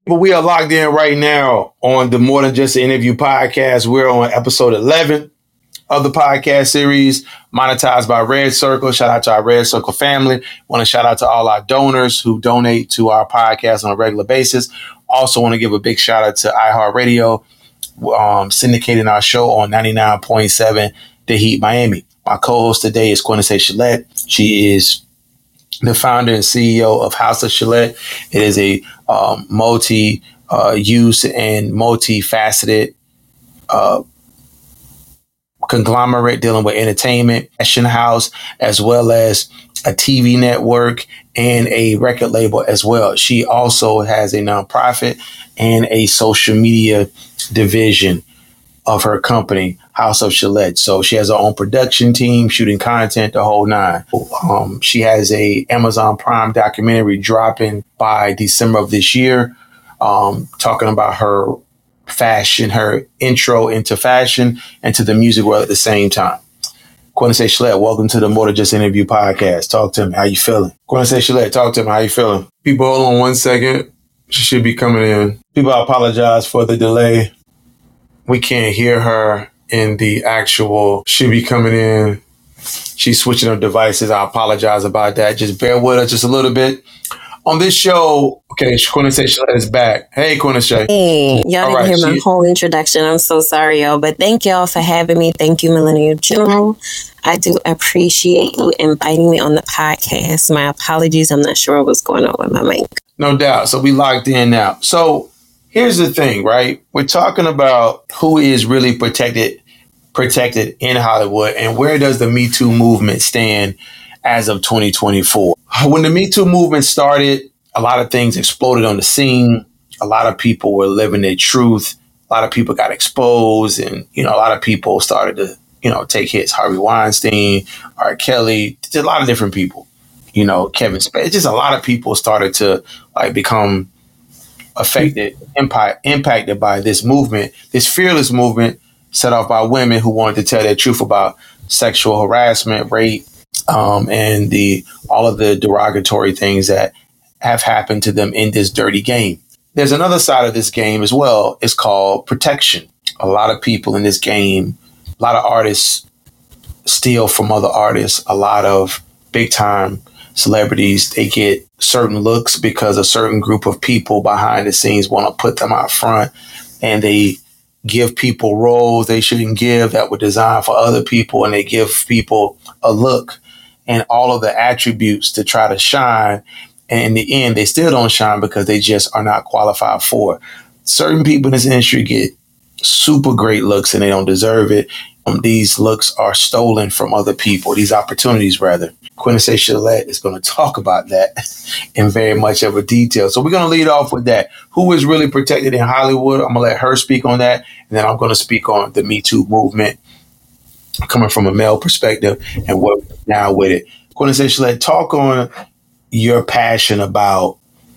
But we are locked in right now on the More Than Just an Interview podcast. We're on episode 11 of the podcast series, monetized by Red Circle. Shout out to our Red Circle family. Want to shout out to all our donors who donate to our podcast on a regular basis. Also want to give a big shout out to iHeartRadio, syndicating our show on 99.7 The Heat Miami. My co-host today is Quincy Shalette. She is the founder and CEO of House of Shalette. It is a multi-use and multifaceted conglomerate dealing with entertainment, fashion house, as well as a TV network and a record label as well. She also has a nonprofit and a social media division of her company, House of Shalette. So she has her own production team, shooting content, the whole nine. She has a Amazon Prime documentary dropping by December of this year, talking about her fashion, her intro into fashion and to the music world at the same time. Quincy Shalette, welcome to the More Than Just Interview podcast. Talk to me. How you feeling? Quincy Shalette, talk to me. How you feeling? People, hold on 1 second. She should be coming in. People, I apologize for the delay. We can't hear her in the actual. She'll be coming in. She's switching her devices. I apologize about that. Just bear with us just a little bit. On this show, okay, Quincy Shalette is back. Hey, Quincy. Hey, y'all didn't hear my whole introduction. I'm so sorry, y'all. But thank y'all for having me. Thank you, Millennial General. I do appreciate you inviting me on the podcast. My apologies. I'm not sure what's going on with my mic. No doubt. So we locked in now. So here's the thing, right? We're talking about who is really protected in Hollywood and where does the Me Too movement stand as of 2024. When the Me Too movement started, a lot of things exploded on the scene. A lot of people were living their truth. A lot of people got exposed and, a lot of people started to, take hits. Harvey Weinstein, R. Kelly, a lot of different people, Kevin Spacey. Just a lot of people started to become affected, impacted by this movement, this fearless movement set off by women who wanted to tell their truth about sexual harassment, rape, and all of the derogatory things that have happened to them in this dirty game. There's another side of this game as well. It's called protection. A lot of people in this game, a lot of artists steal from other artists. A lot of big time celebrities, they get certain looks because a certain group of people behind the scenes want to put them out front, and they give people roles they shouldn't give that were designed for other people, and they give people a look and all of the attributes to try to shine. And in the end, they still don't shine because they just are not qualified for it. Certain people in this industry get super great looks and they don't deserve it. These looks are stolen from other people, these opportunities rather. Quincy Shalette is going to talk about that in very much of a detail. So we're going to lead off with that. Who is really protected in Hollywood? I'm going to let her speak on that. And then I'm going to speak on the Me Too movement coming from a male perspective and what now with it. Quincy Shalette, talk on your passion about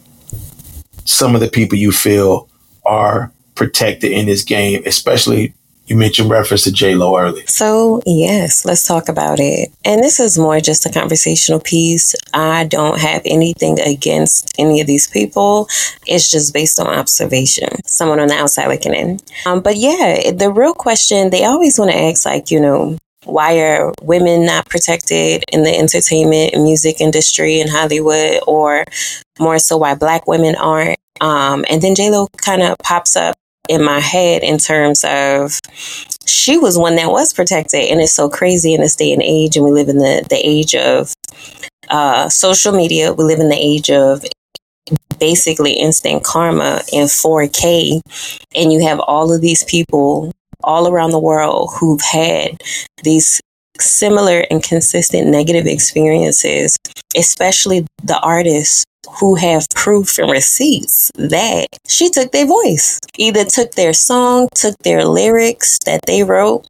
some of the people you feel are protected in this game, especially you mentioned reference to J-Lo earlier. So, yes, let's talk about it. And this is more just a conversational piece. I don't have anything against any of these people. It's just based on observation. Someone on the outside looking in. But yeah, the real question, they always want to ask, why are women not protected in the entertainment and music industry in Hollywood, or more so why Black women aren't? And then J-Lo kind of pops up in my head in terms of she was one that was protected. And it's so crazy in this day and age. And we live in the age of social media. We live in the age of basically instant karma in 4K. And you have all of these people all around the world who've had these similar and consistent negative experiences, especially the artists who have proof and receipts that she took their voice, either took their song, took their lyrics that they wrote,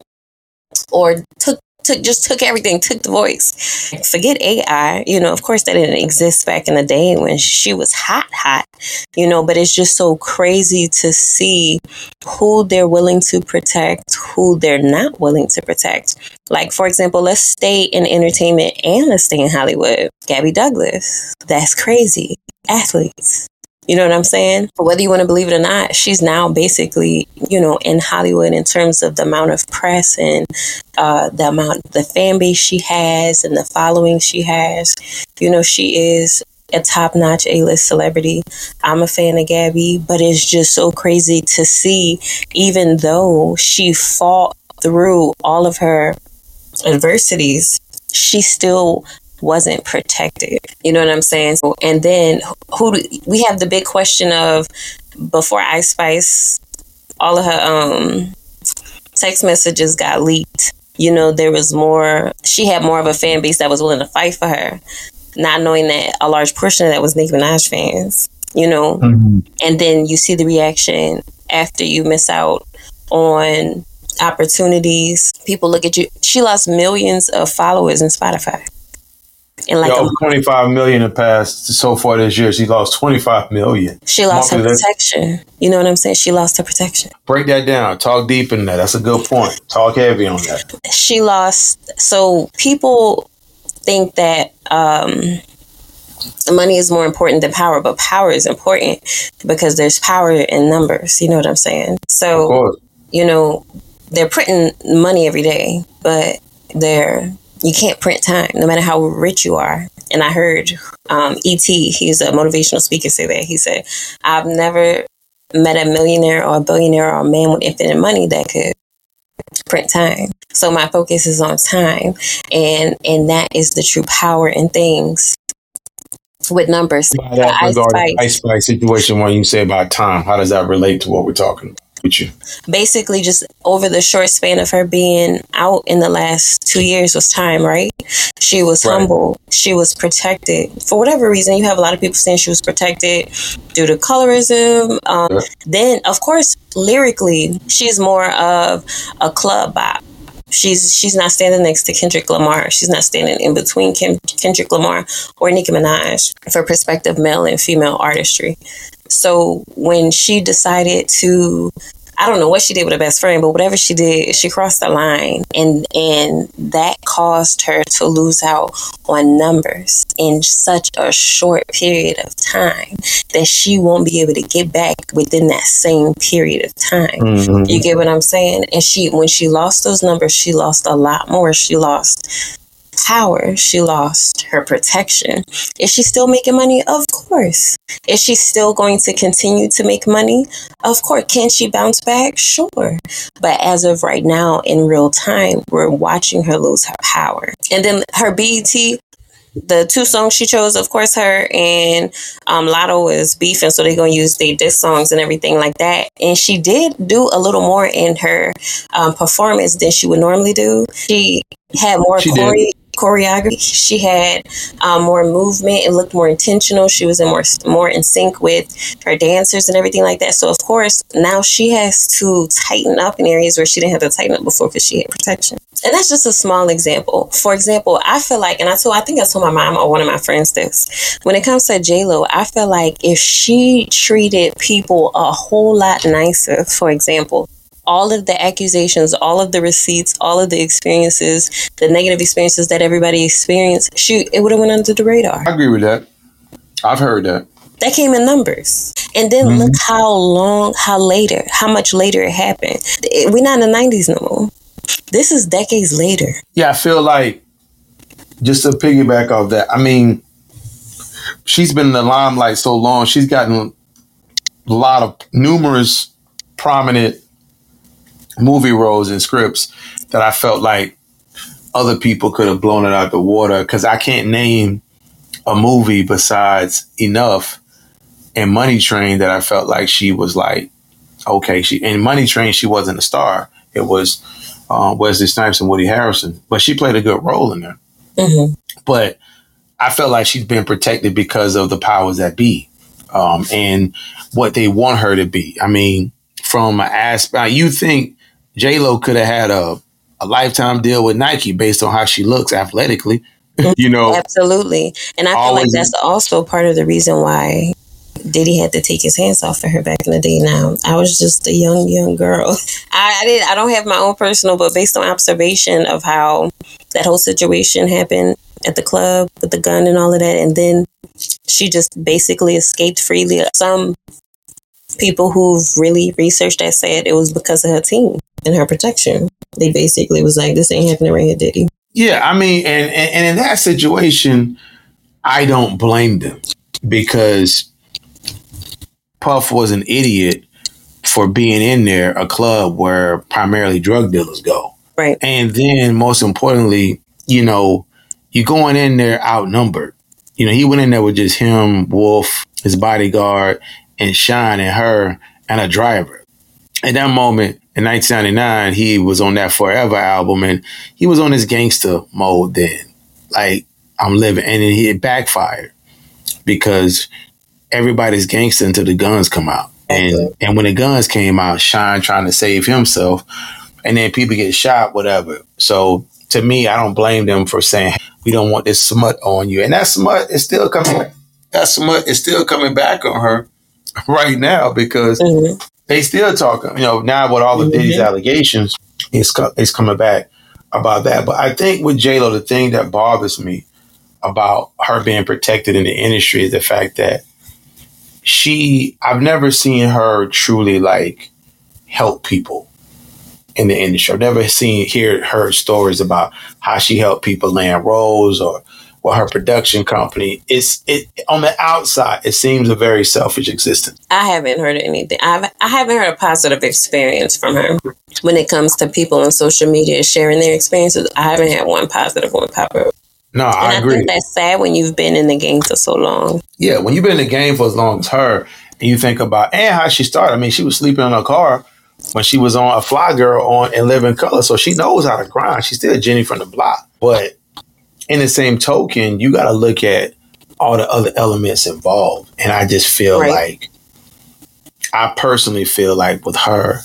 or took everything, took the voice. Forget AI, of course that didn't exist back in the day when she was hot, but it's just so crazy to see who they're willing to protect, who they're not willing to protect. Like, for example, let's stay in entertainment and let's stay in Hollywood. Gabby Douglas. That's crazy. Athletes. You know what I'm saying? But whether you want to believe it or not, she's now basically, in Hollywood in terms of the amount of press and the fan base she has and the following she has. She is a top-notch A-list celebrity. I'm a fan of Gabby, but it's just so crazy to see, even though she fought through all of her adversities, she still wasn't protected. You know what I'm saying? And then we have the big question of, before Ice Spice, all of her text messages got leaked. There was more, she had more of a fan base that was willing to fight for her, not knowing that a large portion of that was Nicki Minaj fans, Mm-hmm. And then you see the reaction after you miss out on opportunities. People look at you. She lost millions of followers in Spotify. In like 25 million have passed so far this year. She lost 25 million. She lost her protection. You know what I'm saying? She lost her protection. Break that down. Talk deep in that. That's a good point. Talk heavy on that. She lost. So people think that money is more important than power, but power is important because there's power in numbers. You know what I'm saying? So, of course. They're printing money every day, but you can't print time, no matter how rich you are. And I heard E.T., he's a motivational speaker, say that. He said, I've never met a millionaire or a billionaire or a man with infinite money that could print time. So my focus is on time. And that is the true power in things with numbers. By that regarding Ice Spice situation, when you say about time, how does that relate to what we're talking about with you? Basically, just over the short span of her being out in the last 2 years was time, right? She was humble. She was protected. For whatever reason, you have a lot of people saying she was protected due to colorism. Then, of course, lyrically, she's more of a club bop. She's not standing next to Kendrick Lamar. She's not standing in between Kendrick Lamar or Nicki Minaj for prospective male and female artistry. So when she decided to, I don't know what she did with her best friend, but whatever she did, she crossed the line, and that caused her to lose out on numbers in such a short period of time that she won't be able to get back within that same period of time. Mm-hmm. You get what I'm saying? And when she lost those numbers, she lost a lot more. She lost power. She lost her protection. Is she still making money? Of course. Is she still going to continue to make money? Of course. Can she bounce back? Sure. But as of right now, in real time, we're watching her lose her power. And then her BET, the two songs she chose, of course, her and Lotto is beefing, so they're going to use their diss songs and everything like that. And she did do a little more in her performance than she would normally do. She had more choreography. She had more movement. It looked more intentional. She was more in sync with her dancers and everything like that. So, of course, now she has to tighten up in areas where she didn't have to tighten up before because she had protection. And that's just a small example. For example, I feel like, and I think I told my mom or one of my friends this, when it comes to J-Lo, I feel like if she treated people a whole lot nicer, for example, all of the accusations, all of the receipts, all of the experiences, the negative experiences that everybody experienced, it would have went under the radar. I agree with that. I've heard that. That came in numbers. And then look how much later it happened. We're not in the 90s no more. This is decades later. Yeah, I feel like, just to piggyback off that, I mean, she's been in the limelight so long. She's gotten a lot of numerous prominent movie roles and scripts that I felt like other people could have blown it out the water, because I can't name a movie besides Enough and Money Train that I felt like she was like, okay, in Money Train, she wasn't a star. It was Wesley Snipes and Woody Harrelson, but she played a good role in there. Mm-hmm. But I felt like she's been protected because of the powers that be and what they want her to be. I mean, from an aspect, you think J-Lo could have had a lifetime deal with Nike based on how she looks athletically, you know? Absolutely. And I feel like that's also part of the reason why Diddy had to take his hands off of her back in the day. Now, I was just a young girl. I don't have my own personal, but based on observation of how that whole situation happened, at the club with the gun and all of that. And then she just basically escaped freely. Some people who've really researched that said it was because of her team and her protection. They basically was like, this ain't happening right here, Diddy. Yeah, I mean, and in that situation, I don't blame them because Puff was an idiot for being in there, a club where primarily drug dealers go. Right. And then most importantly, you know, you're going in there outnumbered. You know, he went in there with just him, Wolf, his bodyguard, and Sean and her and a driver. At that moment in 1999, he was on that Forever album and he was on his gangster mode then. Like, I'm living. And then it backfired because everybody's gangster until the guns come out. And when the guns came out, Sean trying to save himself and then people get shot, whatever. So to me, I don't blame them for saying, we don't want this smut on you. And that smut is still coming back. That smut is still coming back on her right now because they still talking, you know, now with all of Diddy's allegations, it's coming back about that. But I think with J-Lo, the thing that bothers me about her being protected in the industry is the fact that I've never seen her truly like help people in the industry. I've never heard stories about how she helped people land roles or her production company. It on the outside, it seems a very selfish existence. I haven't heard anything. I haven't heard a positive experience from her when it comes to people on social media sharing their experiences. I haven't had one positive one pop up. No, I agree. I think that's sad when you've been in the game for so long. Yeah, when you've been in the game for as long as her, and you think about and how she started. I mean, she was sleeping in her car when she was on a Fly Girl on In Living Color, so she knows how to grind. She's still Jenny from the block. But in the same token, you got to look at all the other elements involved. And I just feel like, I personally feel like with her,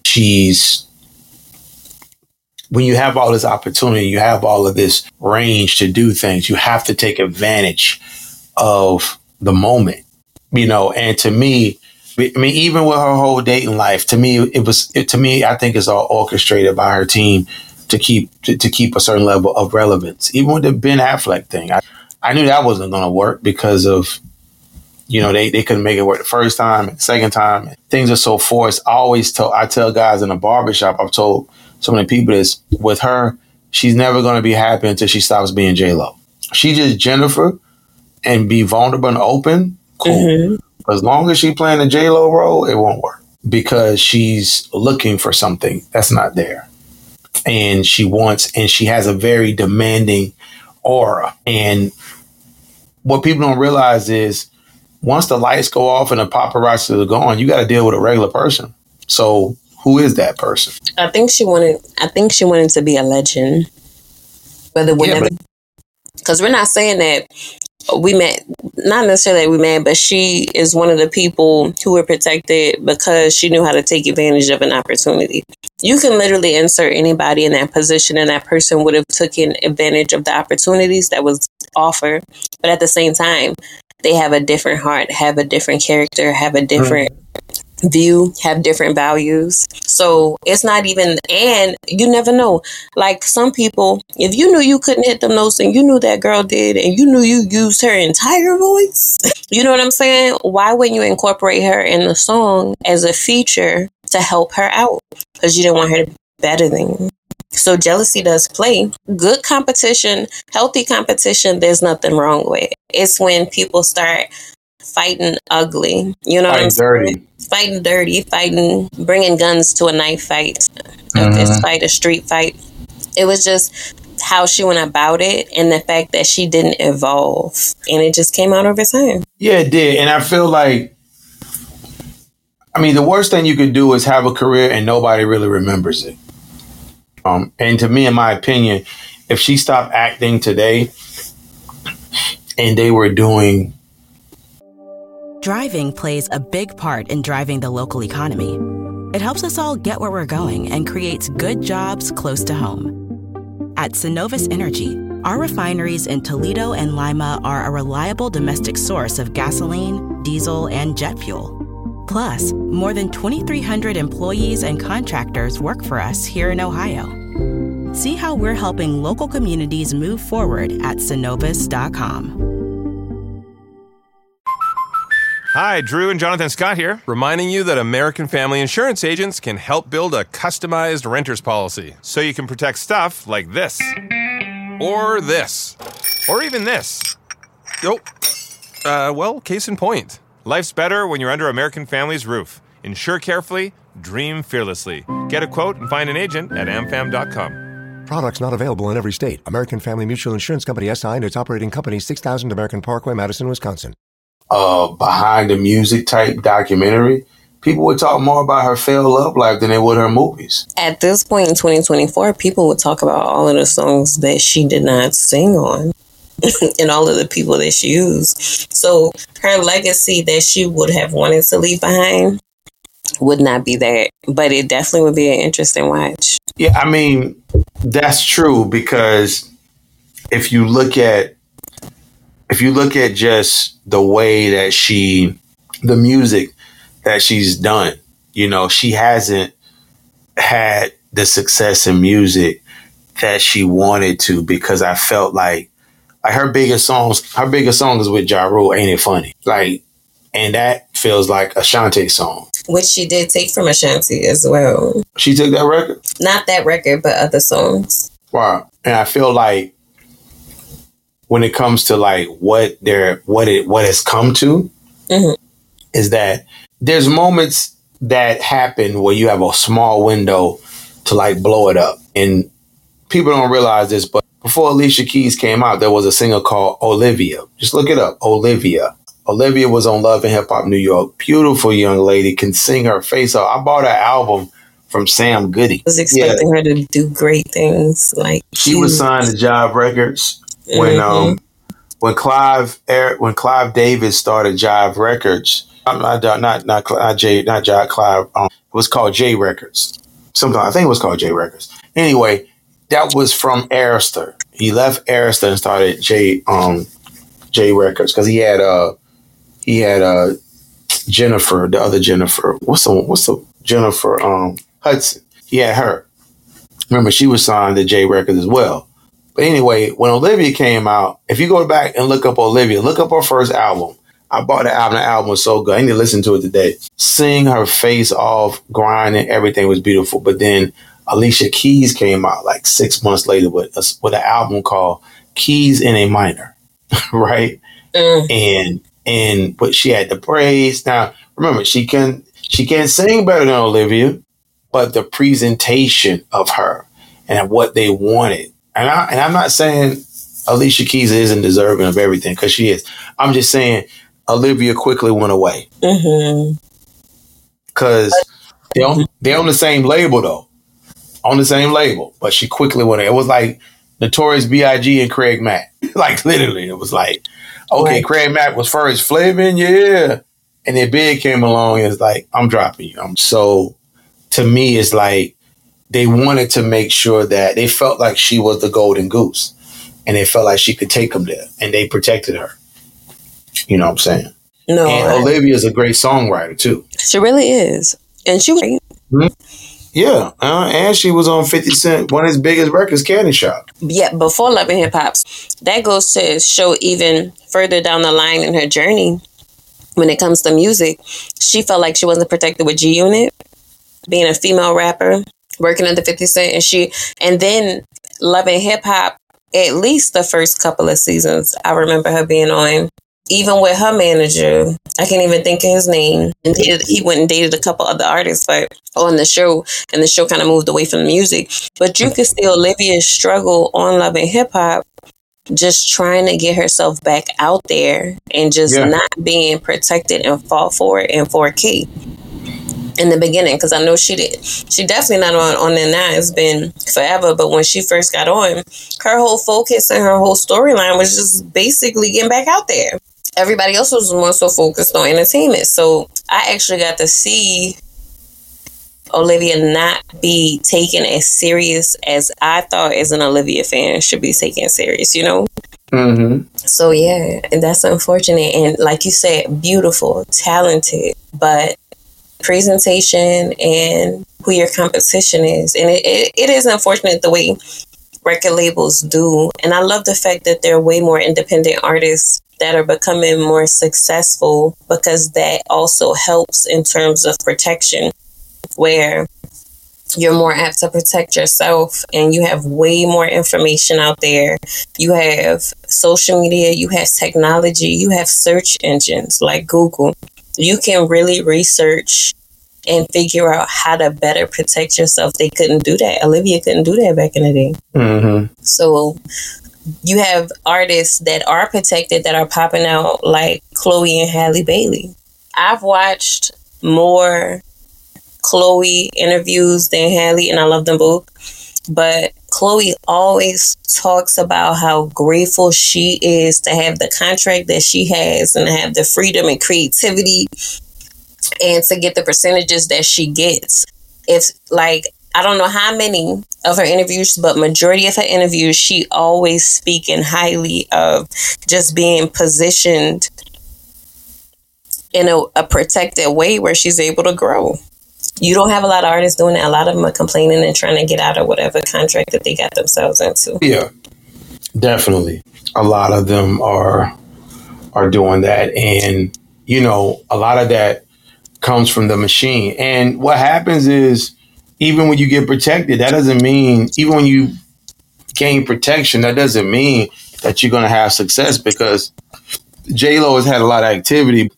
when you have all this opportunity, you have all of this range to do things, you have to take advantage of the moment, you know. And to me, I mean, even with her whole dating life, to me, I think it's all orchestrated by her team to keep a certain level of relevance. Even with the Ben Affleck thing, I knew that wasn't going to work because of, you know, they couldn't make it work the first time and the second time. Things are so forced. I tell guys in a barbershop, I've told so many people this, with her, she's never going to be happy until she stops being J-Lo. She just Jennifer and be vulnerable and open, cool. As long as she playing the J-Lo role, it won't work because she's looking for something that's not there. And she has a very demanding aura. And what people don't realize is once the lights go off and the paparazzi are gone, you got to deal with a regular person. So who is that person? I think she wanted to be a legend. Because we're not saying that we met, not necessarily that we met, but she is one of the people who were protected because she knew how to take advantage of an opportunity. You can literally insert anybody in that position and that person would have taken advantage of the opportunities that was offered. But at the same time, they have a different heart, have a different character, have a different view, have different values. So it's not even, and you never know. Like some people, if you knew you couldn't hit them notes and you knew that girl did and you knew you used her entire voice, you know what I'm saying? Why wouldn't you incorporate her in the song as a feature to help her out? Because you didn't want her to be better than you. So jealousy does play. Good competition, healthy competition, there's nothing wrong with. It's when people start fighting ugly, you know what I'm saying? Fighting dirty, bringing guns to a knife fight, a fist fight, a street fight. It was just how she went about it and the fact that she didn't evolve. And it just came out over time. Yeah, it did. And I feel like, I mean, the worst thing you could do is have a career and nobody really remembers it. And to me, in my opinion, if she stopped acting today and they were doing... Driving plays a big part in driving the local economy. It helps us all get where we're going and creates good jobs close to home. At Synovus Energy, our refineries in Toledo and Lima are a reliable domestic source of gasoline, diesel, and jet fuel. Plus, more than 2,300 employees and contractors work for us here in Ohio. See how we're helping local communities move forward at Synovus.com. Hi, Drew and Jonathan Scott here, reminding you that American Family Insurance agents can help build a customized renter's policy so you can protect stuff like this, or this, or even this. Oh, well, case in point. Life's better when you're under American Family's roof. Insure carefully, dream fearlessly. Get a quote and find an agent at amfam.com. Products not available in every state. American Family Mutual Insurance Company SI and its operating company, 6000 American Parkway, Madison, Wisconsin. Behind the music type documentary, people would talk more about her failed love life than they would her movies. At this point in 2024, people would talk about all of the songs that she did not sing on and all of the people that she used. So her legacy that she would have wanted to leave behind would not be that, but it definitely would be an interesting watch. Yeah, I mean, that's true, because if you look at just the way that the music that she's done, she hasn't had the success in music that she wanted to, because I felt like her biggest song is with Ja Rule, Ain't It Funny? And that feels like a Shantae song. Which she did take from Ashanti as well. She took that record? Not that record, but other songs. Wow. And I feel like when it comes to what has come to, is that there's moments that happen where you have a small window to blow it up. And people don't realize this, but before Alicia Keys came out, there was a singer called Olivia. Just look it up, Olivia. Olivia was on Love and Hip Hop New York. Beautiful young lady, can sing her face off. I bought her album from Sam Goody. I was expecting her to do great things. She was signed to Jive Records when Clive Davis started Jive Records. Not Jive Clive. It was called J Records. I think it was called J Records. Anyway, that was from Arista. He left Arista and started J Records because he had Jennifer, the other Jennifer. What's the Jennifer Hudson? He had her. Remember, she was signed to J Records as well. But anyway, when Olivia came out, if you go back and look up Olivia, look up her first album. I bought the album. The album was so good. I need to listen to it today. Sing her face off, grinding, everything was beautiful. But then Alicia Keys came out 6 months later with an album called Keys in A Minor, right? But she had the braids. Now, remember, she can't sing better than Olivia, but the presentation of her and what they wanted. And I'm not saying Alicia Keys isn't deserving of everything, because she is. I'm just saying Olivia quickly went away. Because they're on the same label, though. On the same label. But she quickly went away. It was like Notorious B.I.G. and Craig Mack. Literally, it was okay, right. Craig Mack was first. Flavin', yeah. And then Big came along and was I'm dropping you. So to me, it's they wanted to make sure that they felt like she was the golden goose. And they felt like she could take them there. And they protected her. You know what I'm saying? No. And Olivia is a great songwriter, too. She really is. And she was... Yeah. And she was on 50 Cent, one of his biggest records, Candy Shop. Yeah, before Love and Hip Hop. That goes to show even further down the line in her journey, when it comes to music, she felt like she wasn't protected with G-Unit, being a female rapper, working under 50 Cent. And then Love and Hip Hop, at least the first couple of seasons, I remember her being on. Even with her manager, I can't even think of his name. And he went and dated a couple other artists, but on the show, and the show kind of moved away from the music. But you could see Olivia struggle on Love and Hip Hop, just trying to get herself back out there and just not being protected and fought for it in 4K in the beginning. Because I know she did. She definitely not on there now. It's been forever. But when she first got on, her whole focus and her whole storyline was just basically getting back out there. Everybody else was more so focused on entertainment. So I actually got to see Olivia not be taken as serious as I thought as an Olivia fan should be taken serious, So yeah, and that's unfortunate. And like you said, beautiful, talented, but presentation and who your competition is. And it is unfortunate the way record labels do. And I love the fact that there are way more independent artists that are becoming more successful, because that also helps in terms of protection, where you're more apt to protect yourself and you have way more information out there. You have social media, you have technology, you have search engines like Google. You can really research and figure out how to better protect yourself. They couldn't do that. Olivia couldn't do that back in the day. Mm-hmm. So you have artists that are protected that are popping out, like Chloe and Halle Bailey. I've watched more Chloe interviews than Halle, and I love them both. But Chloe always talks about how grateful she is to have the contract that she has and to have the freedom and creativity and to get the percentages that she gets. If, like, I don't know how many of her interviews, but majority of her interviews, she always speaking highly of just being positioned in a protected way where she's able to grow. You don't have a lot of artists doing that. A lot of them are complaining and trying to get out of whatever contract that they got themselves into. Yeah, definitely. A lot of them are doing that. And, you know, a lot of that comes from the machine. And what happens is, even when you get protected, that doesn't mean, even when you gain protection, that doesn't mean that you're going to have success, because J-Lo has had a lot of activity.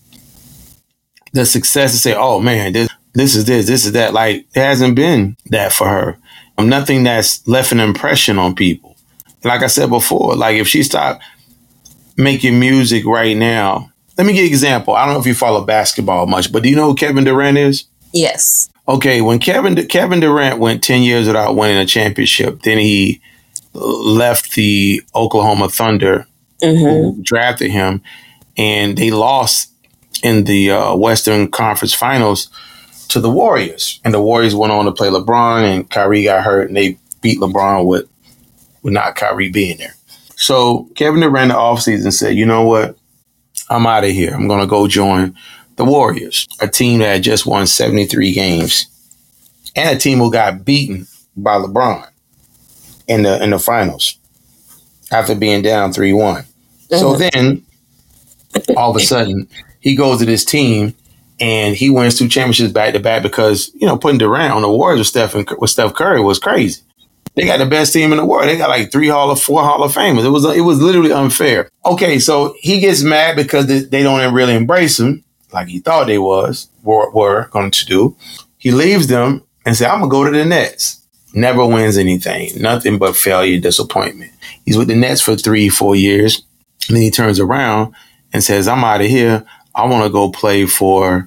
The success to say, oh man, this is that. Like, it hasn't been that for her. Nothing that's left an impression on people. Like I said before, like if she stopped making music right now, let me give you an example. I don't know if you follow basketball much, but do you know who Kevin Durant is? Yes. Okay, when Kevin Durant went 10 years without winning a championship, then he left the Oklahoma Thunder, who drafted him, and they lost in the Western Conference Finals to the Warriors. And the Warriors went on to play LeBron, and Kyrie got hurt, and they beat LeBron with not Kyrie being there. So Kevin Durant in the offseason said, you know what? I'm out of here. I'm going to go join the Warriors, a team that had just won 73 games and a team who got beaten by LeBron in the finals after being down 3-1. So then all of a sudden he goes to this team and he wins 2 championships back to back, because, you know, putting Durant on the Warriors with Steph Curry was crazy. They got the best team in the world. They got like 4 Hall of Famers. It was literally unfair. Okay, so he gets mad because they don't really embrace him like he thought they were going to do. He leaves them and says, I'm going to go to the Nets. Never wins anything. Nothing but failure, disappointment. He's with the Nets for 3-4 years. And then he turns around and says, I'm out of here. I want to go play for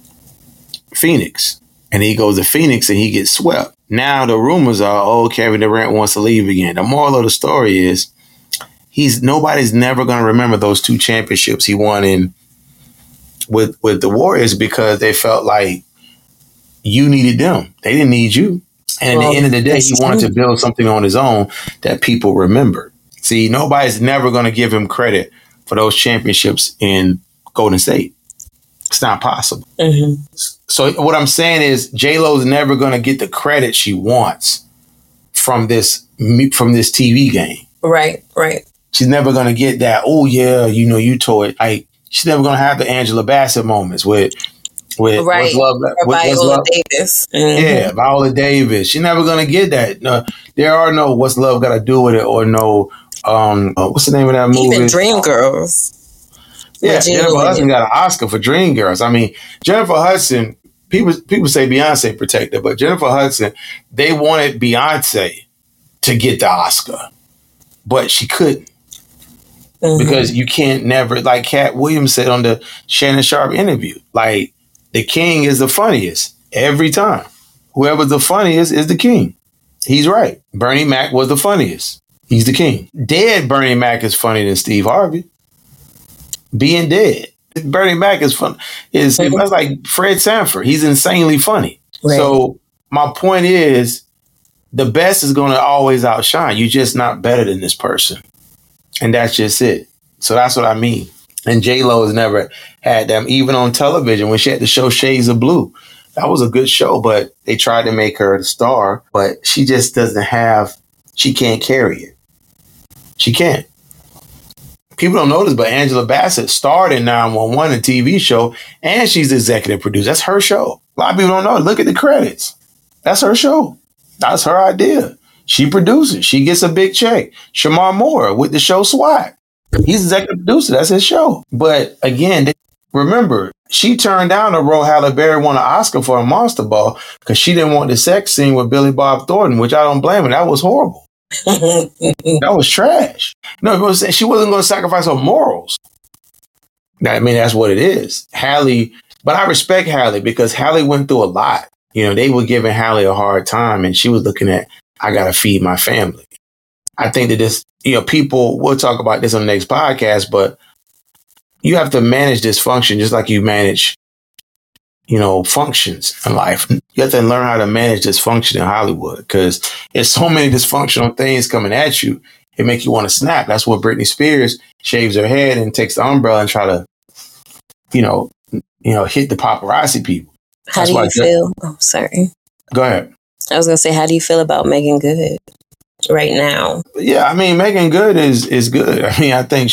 Phoenix. And he goes to Phoenix and he gets swept. Now the rumors are, Kevin Durant wants to leave again. The moral of the story is nobody's never going to remember those 2 championships he won with the Warriors, because they felt like you needed them. They didn't need you. And at the end of the day, he wanted to build something on his own that people remember. See, nobody's never going to give him credit for those championships in Golden State. It's not possible. Mm-hmm. So what I'm saying is J-Lo's never going to get the credit she wants from this TV game. Right. She's never going to get that, oh yeah, you know, you tore it. Like, she's never going to have the Angela Bassett moments with right. Viola Davis. Mm-hmm. Yeah, Viola Davis. She's never going to get that. No, there are no What's Love Got to Do With It, or no, what's the name of that movie? Even Dreamgirls. Yeah, Jennifer Hudson got an Oscar for Dreamgirls. I mean, Jennifer Hudson, people say Beyonce protected, but Jennifer Hudson, they wanted Beyonce to get the Oscar, but she couldn't. Because you can't never, like Cat Williams said on the Shannon Sharp interview, like, the king is the funniest every time. Whoever's the funniest is the king. He's right. Bernie Mac was the funniest. He's the king. Dead Bernie Mac is funnier than Steve Harvey. Being dead, Bernie Mac is fun. That's like Fred Sanford. He's insanely funny. Right. So my point is, the best is going to always outshine. You're just not better than this person. And that's just it. So that's what I mean. And J-Lo has never had them, even on television, when she had the show Shades of Blue. That was a good show, but they tried to make her the star. But she just doesn't have she can't carry it. She can't. People don't know this, but Angela Bassett starred in 911, a TV show, and she's executive producer. That's her show. A lot of people don't know. Look at the credits. That's her show. That's her idea. She produces. She gets a big check. Shamar Moore with the show SWAT. He's executive producer. That's his show. But again, remember, she turned down the role Halle Berry won an Oscar for a Monster Ball because she didn't want the sex scene with Billy Bob Thornton, which I don't blame her. That was horrible. That was trash. No, she wasn't going to sacrifice her morals. I mean, that's what it is. Halle, but I respect Halle because Halle went through a lot. You know, they were giving Halle a hard time and she was looking at, I got to feed my family. I think that this, you know, people, we'll talk about this on the next podcast, but you have to manage dysfunction just like you manage, you know, functions in life. You have to learn how to manage dysfunction in Hollywood because there's so many dysfunctional things coming at you. It makes you want to snap. That's what Britney Spears shaves her head and takes the umbrella and try to, you know, hit the paparazzi people. How do you feel? Oh, sorry. Go ahead. I was going to say, how do you feel about Megan Good right now? Yeah, I mean, Megan Good is good. I mean, I think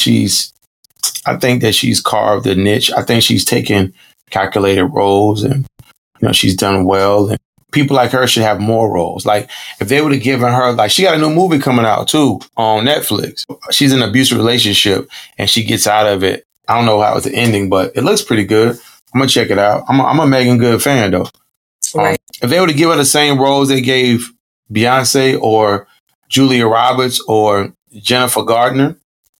that she's carved a niche. I think she's taken calculated roles and, you know, she's done well. And people like her should have more roles. Like if they would have given her, like she got a new movie coming out too on Netflix. She's in an abusive relationship and she gets out of it. I don't know how it's the ending, but it looks pretty good. I'm going to check it out. I'm a Megan Good fan though. Right. If they would have given her the same roles they gave Beyonce or Julia Roberts or Jennifer Gardner,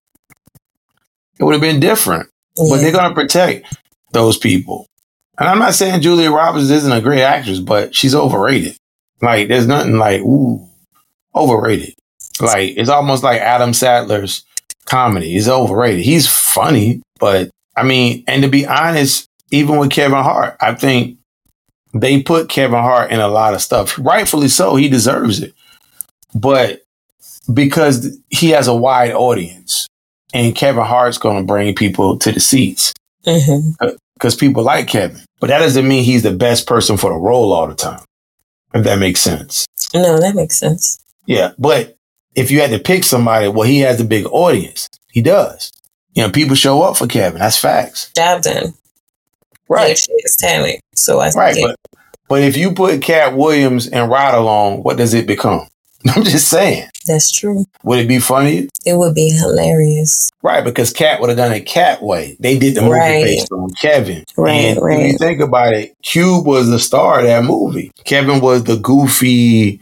it would have been different. Yeah. But they're going to protect those people. And I'm not saying Julia Roberts isn't a great actress, but she's overrated. Like, there's nothing like, ooh, overrated. Like, it's almost like Adam Sandler's comedy. He's overrated. He's funny, but I mean, and to be honest, even with Kevin Hart, I think they put Kevin Hart in a lot of stuff. Rightfully so. He deserves it. But because he has a wide audience and Kevin Hart's going to bring people to the seats because people like Kevin. But that doesn't mean he's the best person for the role all the time, if that makes sense. No, that makes sense. Yeah. But if you had to pick somebody, well, he has a big audience. He does. You know, people show up for Kevin. That's facts. Job done. Right. Yeah, she has talent. So I right. But if you put Cat Williams and Rod along, what does it become? I'm just saying. That's true. Would it be funny? It would be hilarious. Right, because Cat would have done it Cat way. They did the movie based on Kevin. Right, and if you think about it, Cube was the star of that movie. Kevin was the goofy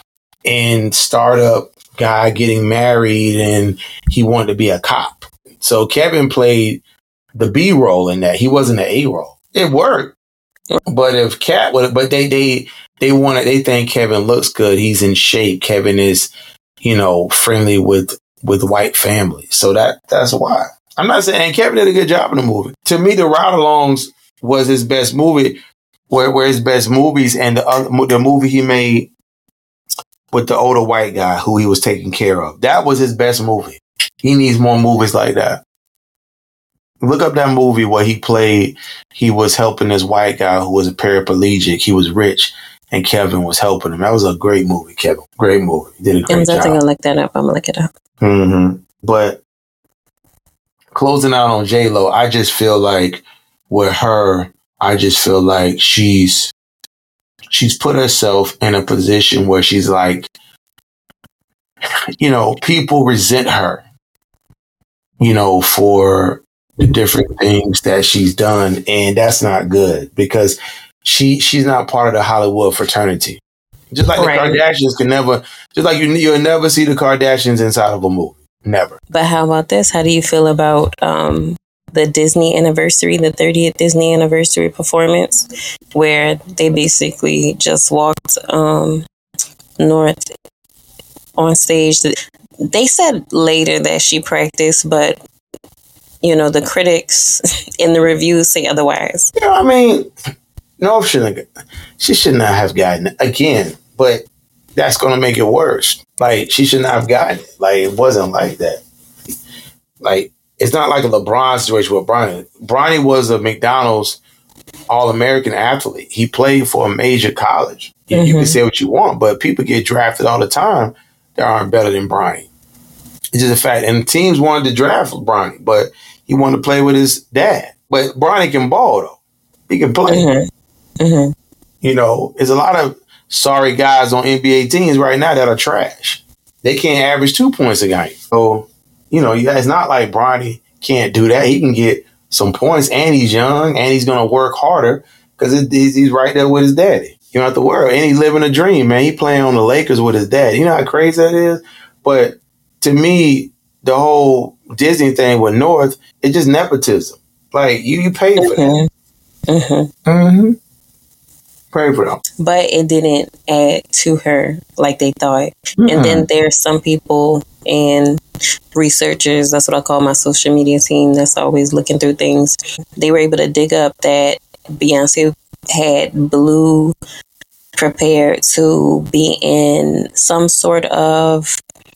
and startup guy getting married, and he wanted to be a cop. So Kevin played the B role in that. He wasn't the A role. It worked. But if Cat would, but they think Kevin looks good. He's in shape. Kevin is, you know, friendly with white families. So that's why. I'm not saying Kevin did a good job in the movie. To me, the Ride-Alongs was his best movie, were his best movies, and the movie he made with the older white guy who he was taking care of. That was his best movie. He needs more movies like that. Look up that movie where he was helping this white guy who was a paraplegic. He was rich and Kevin was helping him. That was a great movie, Kevin. Great movie. He did a great job. I'm definitely going to look that up. I'm going to look it up. Mm-hmm. But closing out on J-Lo, I just feel like with her, I just feel like she's put herself in a position where she's like, you know, people resent her, you know, for the different things that she's done. And that's not good because she's not part of the Hollywood fraternity. Just like the Kardashians can never, just like you'll never see the Kardashians inside of a movie. Never. But how about this? How do you feel about the Disney anniversary, the 30th Disney anniversary performance, where they basically just walked North on stage? They said later that she practiced, but you know, the critics in the reviews say otherwise. Yeah, I mean, no, she should not have gotten it again, but that's going to make it worse. Like, she should not have gotten it. Like, it wasn't like that. Like, it's not like a LeBron situation with Bronny. Bronny was a McDonald's All-American athlete. He played for a major college. You can say what you want, but people get drafted all the time that aren't better than Bronny. It's just a fact. And teams wanted to draft Bronny, but he wanted to play with his dad. But Bronny can ball, though. He can play. Mm-hmm. Mm-hmm. You know, there's a lot of sorry guys on NBA teams right now that are trash. They can't average 2 points a game. So, you know, it's not like Bronny can't do that. He can get some points, and he's young, and he's going to work harder because he's right there with his daddy. You don't have to worry. And he's living a dream, man. He playing on the Lakers with his dad. You know how crazy that is? But to me, the whole Disney thing with North, it's just nepotism. Like, you pay for that. Mm-hmm. Mm-hmm. Pray for them. But it didn't add to her like they thought. Mm-hmm. And then there's some people and researchers, that's what I call my social media team, that's always looking through things. They were able to dig up that Beyonce had Blue prepared to be in some sort of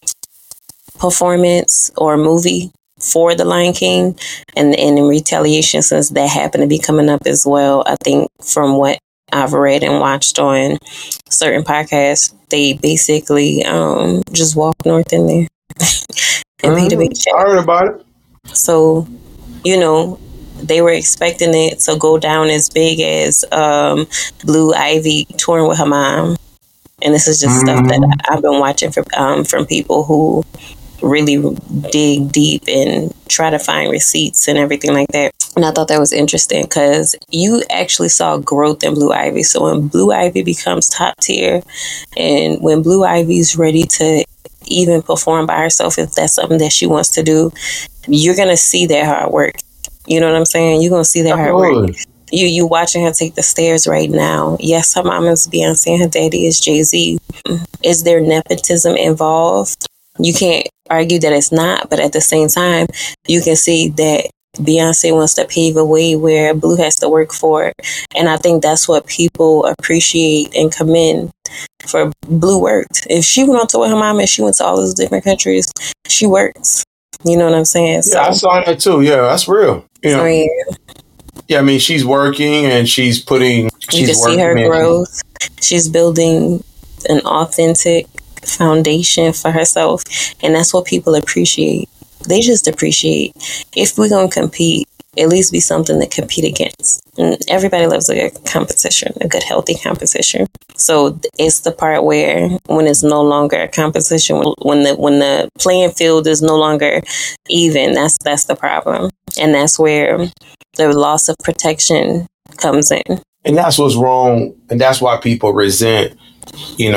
performance or movie for The Lion King, and in retaliation, since that happened to be coming up as well, I think from what I've read and watched on certain podcasts, they basically just walked North in there and paid a big check. I heard about it. So, you know, they were expecting it to go down as big as Blue Ivy touring with her mom. And this is just stuff that I've been watching from people who really dig deep and try to find receipts and everything like that. And I thought that was interesting because you actually saw growth in Blue Ivy. So when Blue Ivy becomes top tier and when Blue Ivy's ready to even perform by herself, if that's something that she wants to do, you're going to see that hard work. You know what I'm saying? You're going to see that hard work. You watching her take the stairs right now. Yes, her mom is Beyonce and her daddy is Jay-Z. Is there nepotism involved? You can't argue that it's not, but at the same time, you can see that Beyonce wants to pave a way where Blue has to work for it. And I think that's what people appreciate and commend for Blue worked. If she went on tour with her mom and she went to all those different countries, she works. You know what I'm saying? Yeah, I saw that too. Yeah, that's real. You know, yeah, I mean, she's working and she's putting. You can see her growth. She's building an authentic foundation for herself, and that's what people appreciate. They just appreciate if we're gonna compete, at least be something to compete against. And everybody loves a good competition, a good healthy competition. So it's the part where when it's no longer a competition, when the playing field is no longer even, that's the problem, and that's where the loss of protection comes in. And that's what's wrong, and that's why people resent, Kim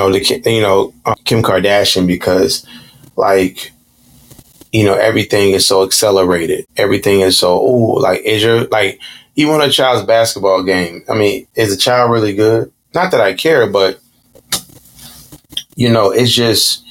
Kardashian, because, like, you know, everything is so accelerated. Everything is so, even on a child's basketball game, I mean, is the child really good? Not that I care, but, you know, it's just,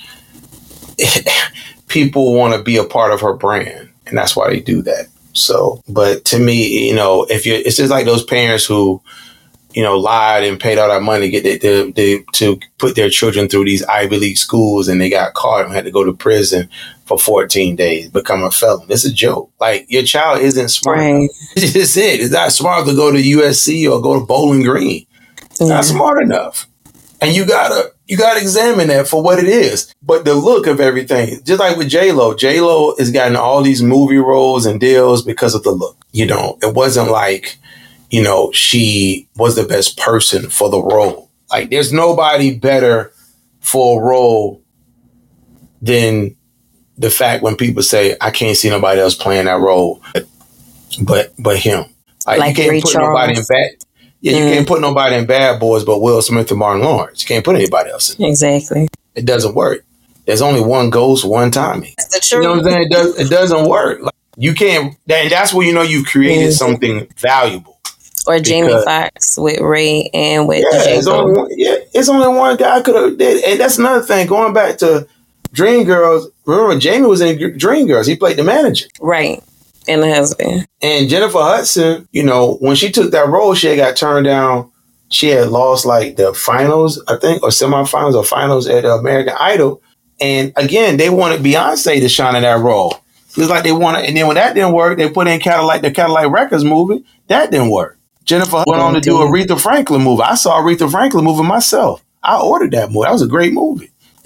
people want to be a part of her brand, and that's why they do that. So, but to me, you know, it's just like those parents who, you know, lied and paid all that money to get to put their children through these Ivy League schools, and they got caught and had to go to prison for 14 days, become a felon. It's a joke. Like, your child isn't smart. Right. It's just it. It's not smart to go to USC or go to Bowling Green. It's not smart enough. And you gotta examine that for what it is. But the look of everything, just like with J-Lo has gotten all these movie roles and deals because of the look. You know, it wasn't like, you know, she was the best person for the role. Like, there's nobody better for a role than the fact when people say, I can't see nobody else playing that role but him. Like you can't put nobody in bad. Yeah, you can't put nobody in Bad Boys but Will Smith and Martin Lawrence. You can't put anybody else in. Exactly. It doesn't work. There's only one ghost, one Tommy. That's the truth. You know what I'm saying? It doesn't work. Like, you can't. And that's where you know you've created something valuable. Or Jamie Foxx with Ray and with it's only one guy could have did. And that's another thing. Going back to Dreamgirls, remember Jamie was in Dreamgirls. He played the manager. Right. And the husband. And Jennifer Hudson, you know, when she took that role, she had got turned down. She had lost like the finals, I think, or semifinals or finals at American Idol. And again, they wanted Beyonce to shine in that role. It was like they wanted, and then when that didn't work, they put in the Cadillac Records movie. That didn't work. Jennifer went on to do a Aretha Franklin movie. I saw Aretha Franklin movie myself. I ordered that movie. That was a great movie.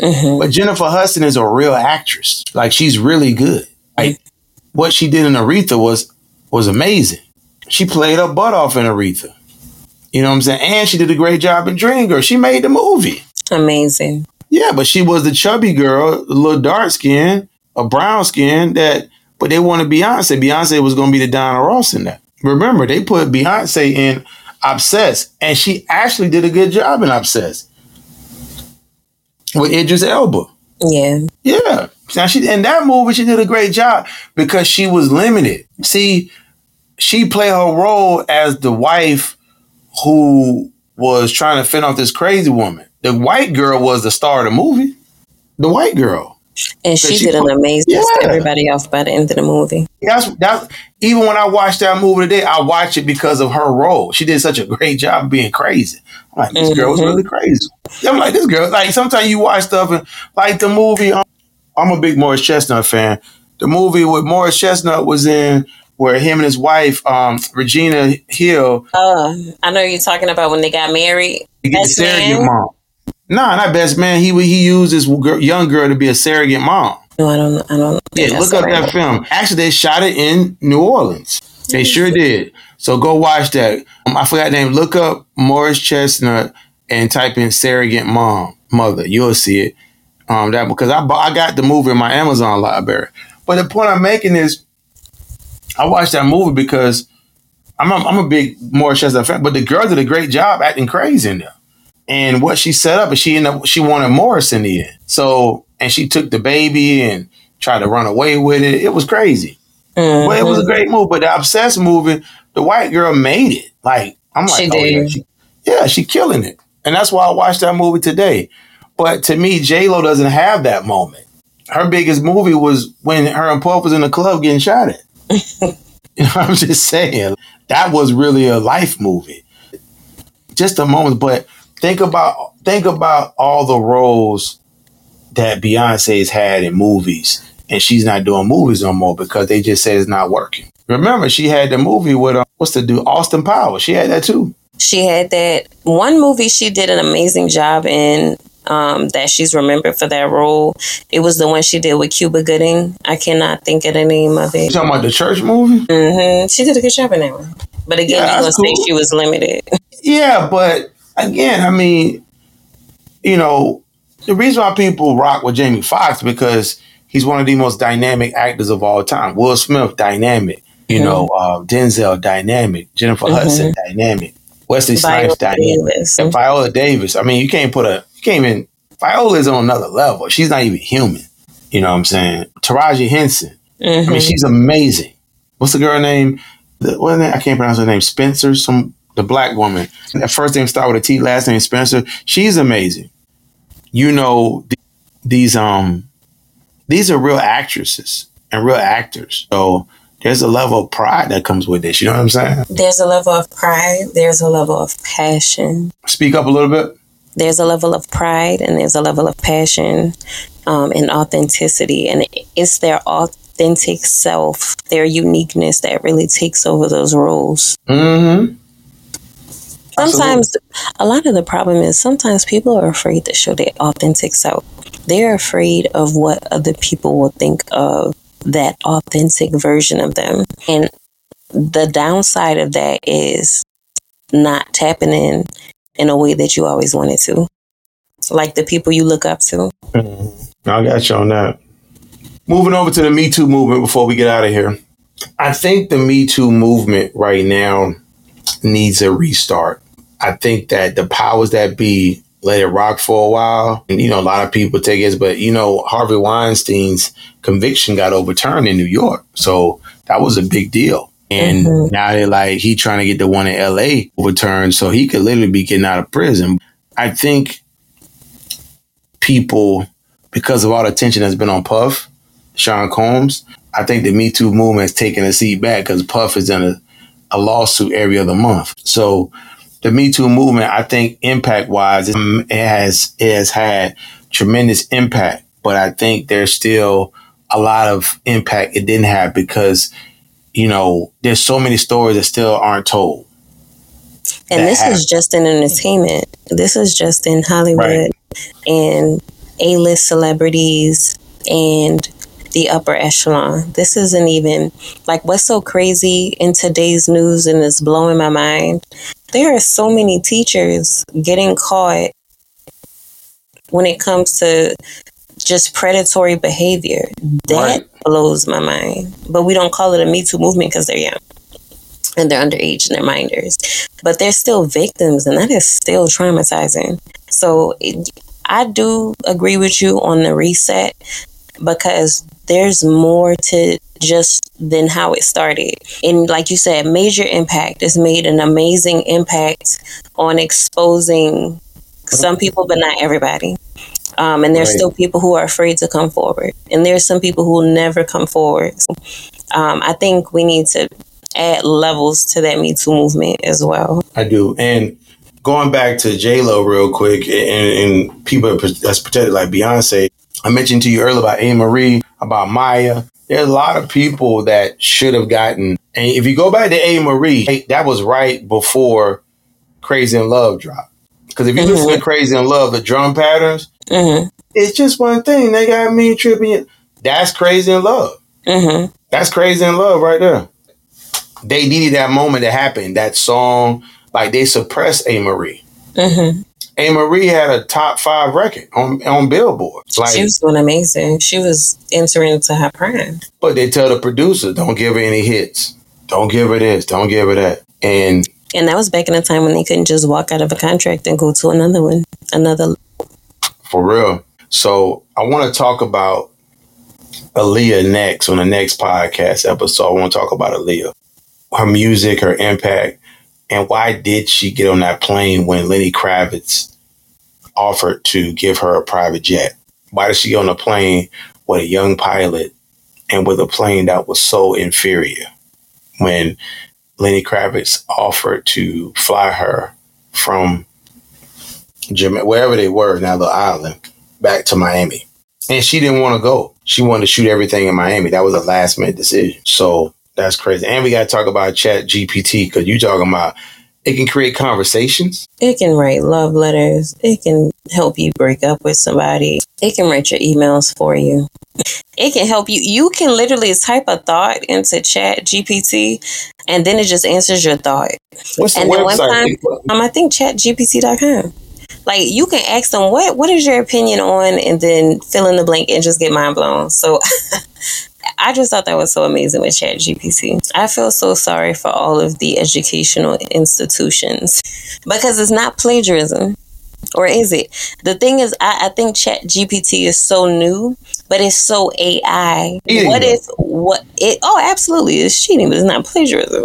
But Jennifer Hudson is a real actress. Like, she's really good. Like, what she did in Aretha was amazing. She played her butt off in Aretha. You know what I'm saying? And she did a great job in Dreamgirls. She made the movie. Amazing. Yeah, but she was the chubby girl, a little dark skin, a brown skin, but they wanted Beyonce. Beyonce was going to be the Diana Ross in that. Remember, they put Beyonce in Obsessed, and she actually did a good job in Obsessed with Idris Elba. Yeah. Yeah. Now, in that movie, she did a great job because she was limited. See, she played her role as the wife who was trying to fend off this crazy woman. The white girl was the star of the movie. The white girl. And she did an amazing set everybody off by the end of the movie. That's even when I watched that movie today, I watched it because of her role. She did such a great job of being crazy. I'm like, this girl was really crazy. I'm like, this girl, like, sometimes you watch stuff and like the movie, I'm a big Morris Chestnut fan. The movie with Morris Chestnut was in, where him and his wife, Regina Hill. I know you're talking about when they got married. Best surrogate mom. Nah, not Best Man. He used this young girl to be a surrogate mom. No, I don't. Yeah, look up that film. Actually, they shot it in New Orleans. They sure did. So go watch that. I forgot the name. Look up Morris Chestnut and type in surrogate mother. You'll see it. That because I got the movie in my Amazon library. But the point I'm making is, I watched that movie because I'm a big Morris Chestnut fan. But the girl did a great job acting crazy in there. And what she set up is she wanted Morris in the end. So, and she took the baby and tried to run away with it. It was crazy. But it was a great movie. But the Obsessed movie, the white girl made it. Like, I'm like, she killing it. And that's why I watched that movie today. But to me, J-Lo doesn't have that moment. Her biggest movie was when her and Puff was in the club getting shot at. You know what I'm just saying? That was really a life movie. Just a moment. But think about all the roles that Beyonce's had in movies, and she's not doing movies no more because they just said it's not working. Remember, she had the movie with Austin Powers. She had that too. She had that one movie. She did an amazing job in that she's remembered for that role. It was the one she did with Cuba Gooding. I cannot think of the name of it. You talking about the church movie? She did a good job in that one. But again, you're gonna say she was limited. Yeah, but again, I mean, you know, the reason why people rock with Jamie Foxx because he's one of the most dynamic actors of all time. Will Smith, dynamic. You know, Denzel, dynamic. Jennifer Hudson, dynamic. Wesley Snipes, dynamic. And Viola Davis. I mean, Viola's on another level. She's not even human. You know what I'm saying? Taraji Henson. I mean, she's amazing. What's the girl name? I can't pronounce her name. Spencer, the black woman. That first name start with a T, last name Spencer. She's amazing. You know, these are real actresses and real actors. So there's a level of pride that comes with this. You know what I'm saying? There's a level of pride. There's a level of passion. Speak up a little bit. There's a level of pride and there's a level of passion and authenticity. And it's their authentic self, their uniqueness that really takes over those roles. Mm-hmm. Sometimes, a lot of the problem is sometimes people are afraid to show their authentic self. They're afraid of what other people will think of that authentic version of them. And the downside of that is not tapping in a way that you always wanted to. Like the people you look up to. I got you on that. Moving over to the Me Too movement before we get out of here. I think the Me Too movement right now needs a restart. I think that the powers that be let it rock for a while. And, you know, a lot of people take it, but, you know, Harvey Weinstein's conviction got overturned in New York. So that was a big deal. And now they're like, he trying to get the one in LA overturned so he could literally be getting out of prison. I think people, because of all the attention that's been on Puff, Sean Combs, I think the Me Too movement has taken a seat back because Puff is in a lawsuit every other month. So the Me Too movement, I think impact-wise, it has had tremendous impact. But I think there's still a lot of impact it didn't have because, you know, there's so many stories that still aren't told. And this is just in entertainment. This is just in Hollywood. Right. And A-list celebrities and the upper echelon. This isn't even like what's so crazy in today's news and it's blowing my mind. There are so many teachers getting caught when it comes to just predatory behavior. That blows my mind. But we don't call it a Me Too movement because they're young and they're underage and they're minors. But they're still victims, and that is still traumatizing. So I do agree with you on the reset, because there's more to just than how it started. And like you said, major impact. It's made an amazing impact on exposing some people, but not everybody. And there's still people who are afraid to come forward. And there's some people who will never come forward. So, I think we need to add levels to that Me Too movement as well. I do. And going back to J-Lo real quick, and people that's protected like Beyonce, I mentioned to you earlier about A. Marie, about Maya. There's a lot of people that should have gotten. And if you go back to A. Marie, that was right before Crazy in Love dropped. Because if you listen to Crazy in Love, the drum patterns, it's just one thing. They got me tripping. That's Crazy in Love. That's Crazy in Love right there. They needed that moment to happen. That song, like they suppressed A. Marie. A. Marie had a top 5 record on Billboard. Like, she was doing amazing. She was entering into her prime. But they tell the producer, don't give her any hits. Don't give her this. Don't give her that. And that was back in a time when they couldn't just walk out of a contract and go to another one. For real. So I want to talk about Aaliyah next on the next podcast episode. I want to talk about Aaliyah, her music, her impact. And why did she get on that plane when Lenny Kravitz offered to give her a private jet? Why did she get on a plane with a young pilot and with a plane that was so inferior when Lenny Kravitz offered to fly her from Jamaica, wherever they were, now the island, back to Miami? And she didn't want to go. She wanted to shoot everything in Miami. That was a last minute decision. So that's crazy. And we got to talk about Chat GPT, because you talking about it can create conversations. It can write love letters. It can help you break up with somebody. It can write your emails for you. It can help you. You can literally type a thought into Chat GPT and then it just answers your thought. What's the website? One time, I think chatgpt.com. Like, you can ask them, what is your opinion on, and then fill in the blank and just get mind blown. So I just thought that was so amazing with ChatGPT. I feel so sorry for all of the educational institutions, because it's not plagiarism. Or is it? The thing is, I think ChatGPT is so new, but it's so AI. Absolutely, it's cheating, but it's not plagiarism.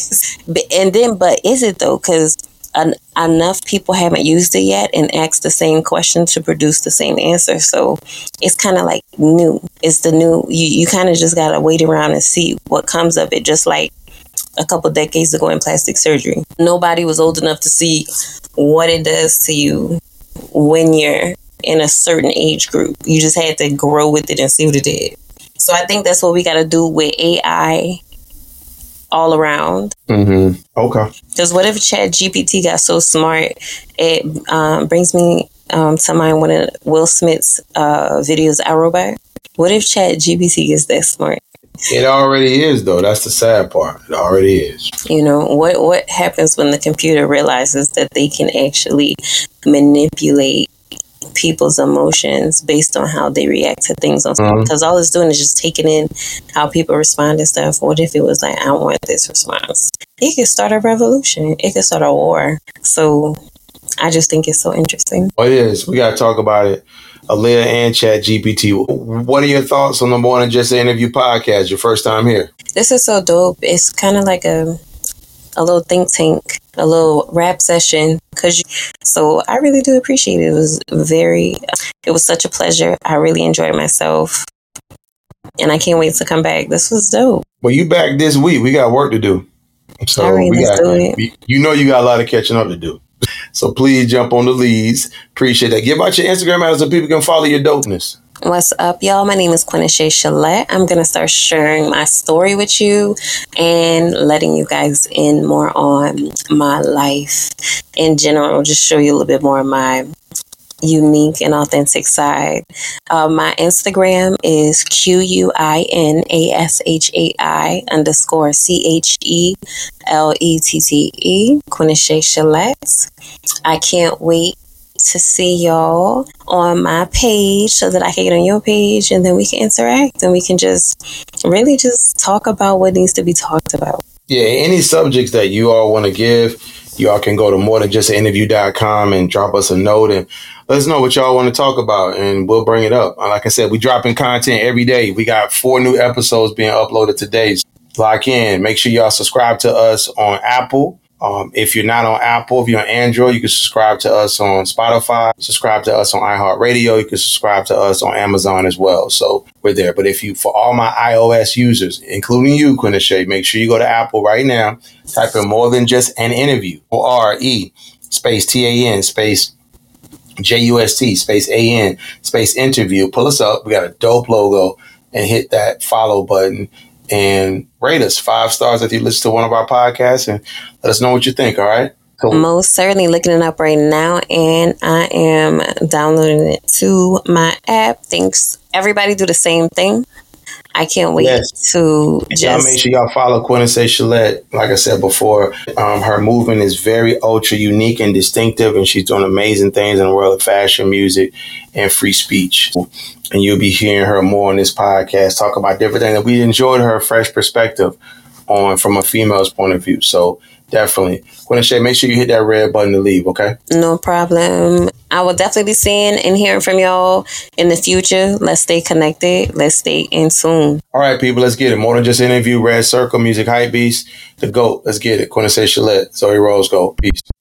But is it though? Because enough people haven't used it yet and asked the same question to produce the same answer. So it's kind of like new. It's the new. You kind of just got to wait around and see what comes of it. Just like a couple decades ago in plastic surgery, nobody was old enough to see what it does to you when you're in a certain age group. You just had to grow with it and see what it did. So I think that's what we got to do with AI all around. Okay. Because what if ChatGPT got so smart? It brings me to mind one of Will Smith's videos, iRobot. What if ChatGPT gets that smart? It already is, though. That's the sad part. It already is. You know, what happens when the computer realizes that they can actually manipulate people's emotions based on how they react to things on stuff? Because all it's doing is just taking in how people respond to stuff. What if it was like, I want this response? It could start a revolution. It could start a war. So I just think it's so interesting. Oh, it is. We got to talk about it. Aaliyah and ChatGPT. What are your thoughts on the More Than Just an Interview podcast? Your first time here. This is so dope. It's kind of like a little think tank, a little rap session. So I really do appreciate it. It was such a pleasure. I really enjoyed myself. And I can't wait to come back. This was dope. Well, you back this week. We got work to do. So all right, let's do it. You know you got a lot of catching up to do. So please jump on the leads. Appreciate that. Give out your Instagram handle so people can follow your dopeness. What's up, y'all? My name is Quinashay Shalette. I'm going to start sharing my story with you and letting you guys in more on my life in general. Just show you a little bit more of my unique and authentic side. My Instagram is QUINASHAI_CHELETTE, Quinashay Shalette. I can't wait to see y'all on my page so that I can get on your page and then we can interact and we can just really just talk about what needs to be talked about. Yeah, any subjects that you all want to give, you all can go to morethanjustinterview.com and drop us a note and let us know what y'all want to talk about and we'll bring it up. Like I said, we dropping content every day. We got 4 new episodes being uploaded today. So lock in. Make sure y'all subscribe to us on Apple. If you're not on Apple, if you're on Android, you can subscribe to us on Spotify, subscribe to us on iHeartRadio. You can subscribe to us on Amazon as well. So we're there. But for all my iOS users, including you, Quinashay, make sure you go to Apple right now, type in More Than Just an Interview, ORE, space TAN, space JUST, space AN, space interview. Pull us up. We got a dope logo and hit that follow button. And rate us 5 stars if you listen to one of our podcasts and let us know what you think, all right? Cool. Most certainly looking it up right now, and I am downloading it to my app. Thanks. Everybody do the same thing. I can't wait to just... Y'all make sure y'all follow Quinashay Shalette. Like I said before, her movement is very ultra unique and distinctive, and she's doing amazing things in the world of fashion, music, and free speech. And you'll be hearing her more on this podcast, talk about different things. And we enjoyed her fresh perspective on from a female's point of view. So definitely. Quinashay, make sure you hit that red button to leave, okay? No problem. I will definitely be seeing and hearing from y'all in the future. Let's stay connected. Let's stay in tune. All right, people, let's get it. More Than Just Interview, Red Circle, Music Hype Beast, the GOAT. Let's get it. Quinashay Shalette, Zoe Rose GOAT. Peace.